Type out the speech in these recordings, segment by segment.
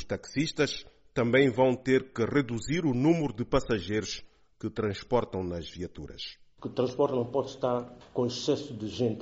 taxistas também vão ter que reduzir o número de passageiros que transportam nas viaturas. O transporte não pode estar com excesso de gente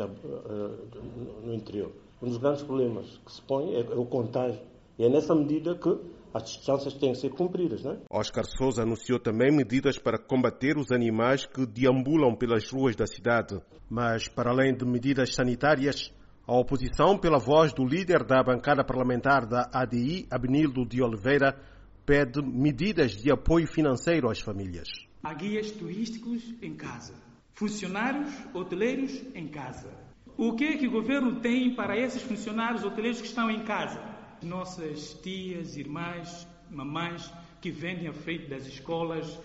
no interior. Um dos grandes problemas que se põe é o contágio. E é nessa medida que as distâncias têm que ser cumpridas, não é? Oscar Sousa anunciou também medidas para combater os animais que deambulam pelas ruas da cidade. Mas, para além de medidas sanitárias, a oposição, pela voz do líder da bancada parlamentar da ADI, Abenildo de Oliveira, pede medidas de apoio financeiro às famílias. Há guias turísticos em casa, funcionários hoteleiros em casa. O que é que o governo tem para esses funcionários hoteleiros que estão em casa? Nossas tias, irmãs, mamães que vendem à frente das escolas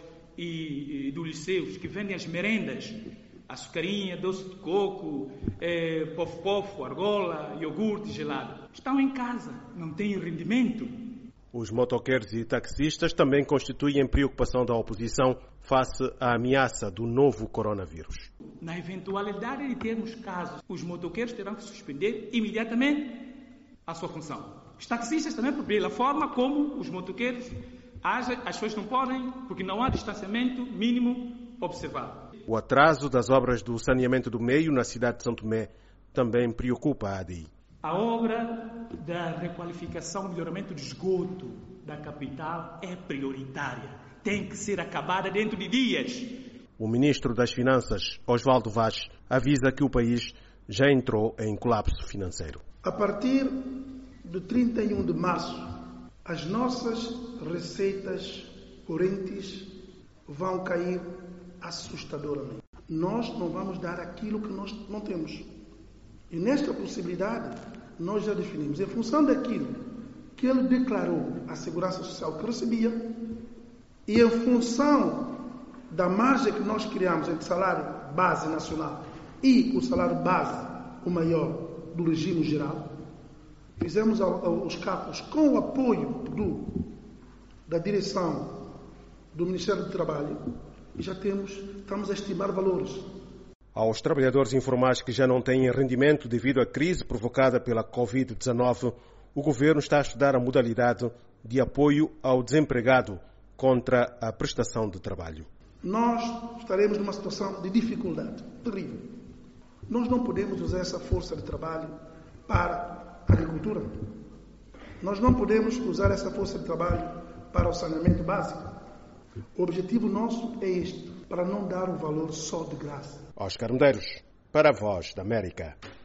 e dos liceus, que vendem as merendas, açucarinha, doce de coco, pofo-pofo, argola, iogurte gelado. Estão em casa, não têm rendimento. Os motoqueiros e taxistas também constituem preocupação da oposição face à ameaça do novo coronavírus. Na eventualidade de termos casos, os motoqueiros terão que suspender imediatamente a sua função. Os taxistas também, pela forma como os motoqueiros agem, as pessoas não podem, porque não há distanciamento mínimo observado. O atraso das obras do saneamento do meio na cidade de São Tomé também preocupa a ADI. A obra da requalificação e melhoramento do esgoto da capital é prioritária. Tem que ser acabada dentro de dias. O ministro das Finanças, Osvaldo Vaz, avisa que o país já entrou em colapso financeiro. A partir de 31 de março, as nossas receitas correntes vão cair assustadoramente. Nós não vamos dar aquilo que nós não temos. E nesta possibilidade, nós já definimos, em função daquilo que ele declarou à Segurança Social que recebia, e em função da margem que nós criamos entre salário base nacional e o salário base, o maior, do regime geral, fizemos os cálculos com o apoio da direção do Ministério do Trabalho e já estamos a estimar valores. Aos trabalhadores informais que já não têm rendimento devido à crise provocada pela Covid-19, o governo está a estudar a modalidade de apoio ao desempregado contra a prestação de trabalho. Nós estaremos numa situação de dificuldade terrível. Nós não podemos usar essa força de trabalho para a agricultura. Nós não podemos usar essa força de trabalho para o saneamento básico. O objetivo nosso é este, para não dar o valor só de graça. Oscar Medeiros, para a Voz da América.